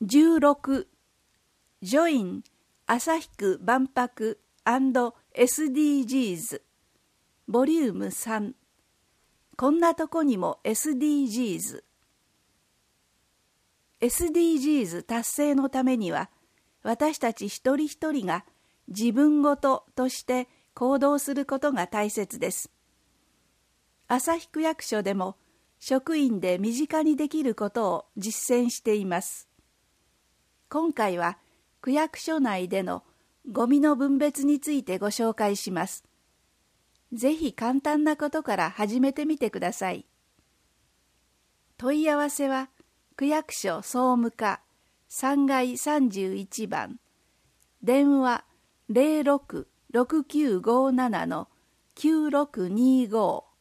16. ジョイン朝日区万博& SDGs ボリューム3こんなとこにも SDGs 達成のためには私たち一人一人が自分ごととして行動することが大切です。朝日区役所でも職員で身近にできることを実践しています。今回は区役所内でのゴミの分別についてご紹介します。ぜひ簡単なことから始めてみてください。問い合わせは区役所総務課3階31番電話 06-6957-9625